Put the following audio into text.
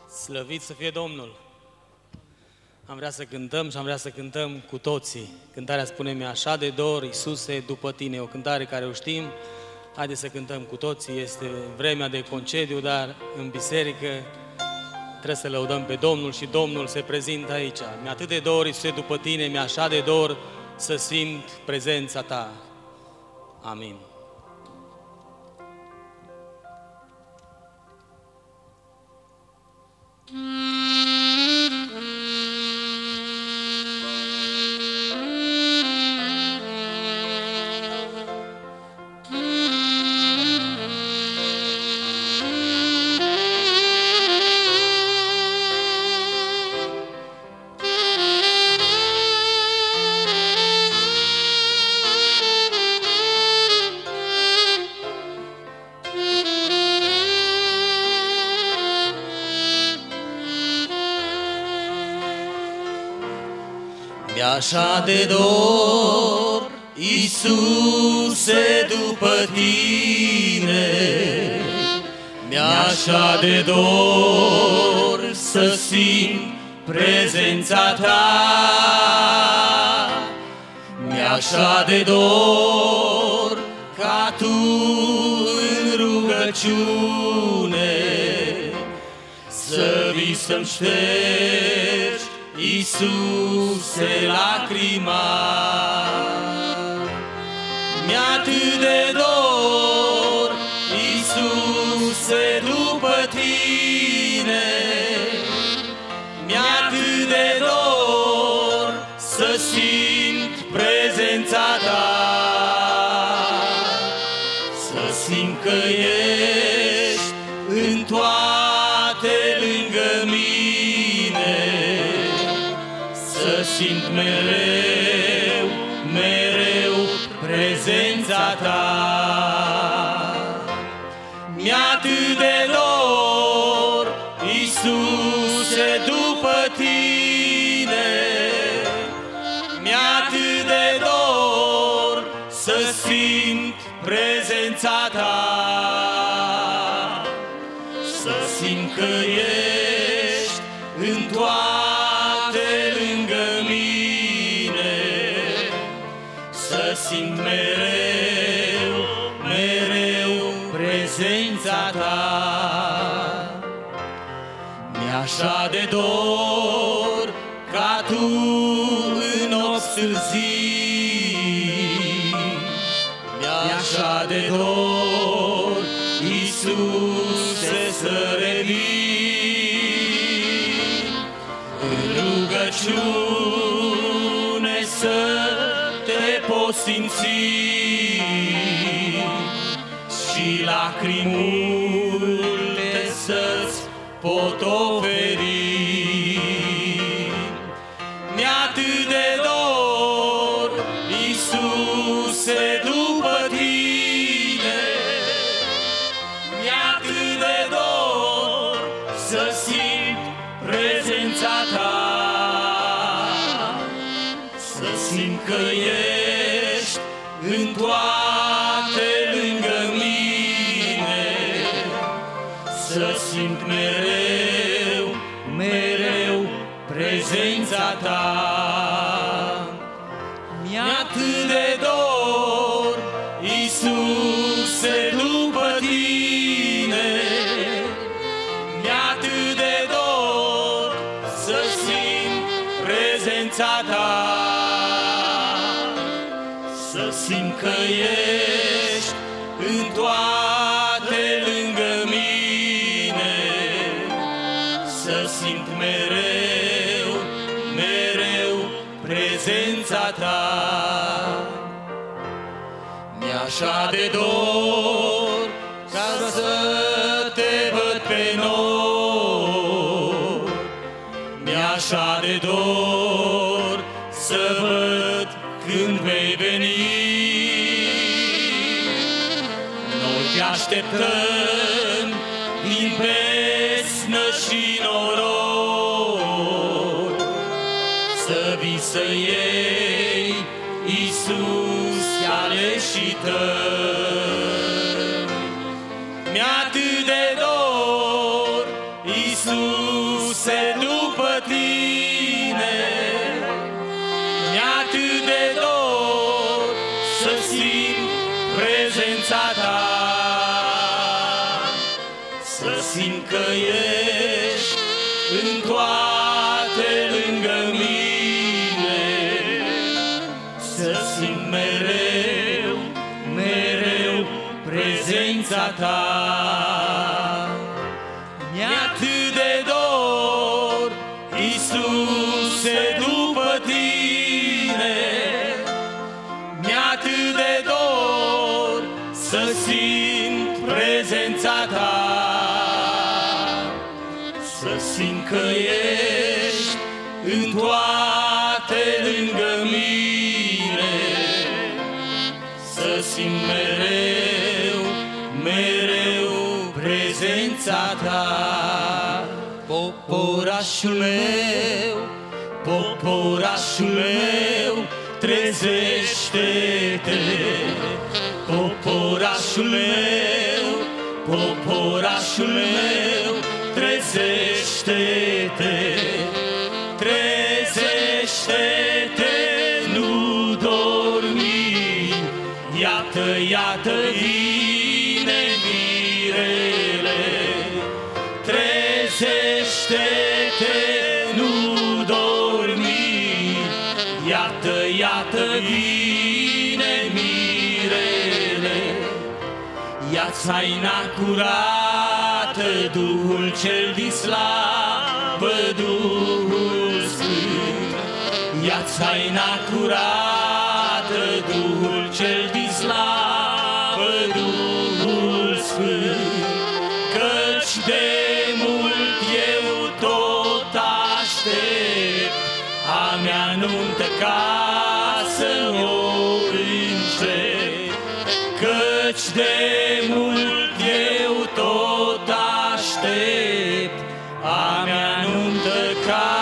Slăvit să fie Domnul! Am vrea să cântăm și am vrea să cântăm cu toții. Cântarea spune: mi așa de dor, Iisuse, după Tine. O cântare care o știm. Haideți să cântăm cu toții. Este vremea de concediu, dar în biserică trebuie să lăudăm pe Domnul și Domnul se prezintă aici. Mi-a atât de dor, Iisuse, după Tine, mi-a așa de dor să simt prezența Ta. Amin. Mi-a așa de dor, Iisuse, după Tine. Mi-a așa de dor să simt prezența Ta. Mi-a așa de dor ca Tu în rugăciune să vii să-mi ștergi, Iisuse, lacrima. Mi-a atât de dor, Iisuse, după Tine. Mi-a atât de dor să simt prezența Ta, să simt că ești în toate lângă mine, să simt mereu, mereu prezența Ta. Mi-a atât de dor, Iisuse, după Tine. Mi-a atât de dor să simt prezența Ta, să simt că ești în toate lângă mine, să simt mereu, mereu prezența Ta. Mi-a așa de dor ca Tu în nopți târzii. Mi-a așa de dor, Iisuse, să revii în rugăciune, să Te poți simți și lacrimule să-ți pot oferi. Mi-a atât de dor, Iisuse, după Tine. Mi-a atât de dor să simt prezența Ta, să simt că ești în toate lângă mine, să simt mereu, mereu prezența Ta. Mi-a atât de dor, Iisuse, după Tine. Mi-a atât de dor să simt prezența Ta, să simt că ești în toate lângă mine, să simt mereu, mereu prezența Ta. Mi-a așa de dor ca să Te văd pe nori. Mi-a așa de dor să văd când vei veni. Noi Te așteptăm din besnă și noroi, să vii să iei, Iisus, aleșii Tăi. Mi-a atât de dor, Iisus, tine. Mi-e atât de dor să simt prezența ta, să simt că ești în toate lângă mine, să simt mereu, mereu prezența ta. Mi-e atât de dor, Iisuse, după tine. Mi-e atât de dor să simt prezența ta, să simt că ești în toate lângă mine, să simt mereu, mereu prezența ta. Poporașul meu, poporașul meu, trezește-te. Poporașul meu, poporașul meu, trezește-te. Trezește-te, nu dormi, iată, iată, vine mirele. Trezește-te, nu dormi, iată, iată, vine mirele. Ia-ți haina curată, Duhul cel din slavă, Duhul Sfânt. Ia-ți haina curată, Duhul cel din slavă, Duhul Sfânt. Căci de mult eu tot aștept a mea nuntă ca să o încep. Căci de mult eu tot aștept a mea nuntă ca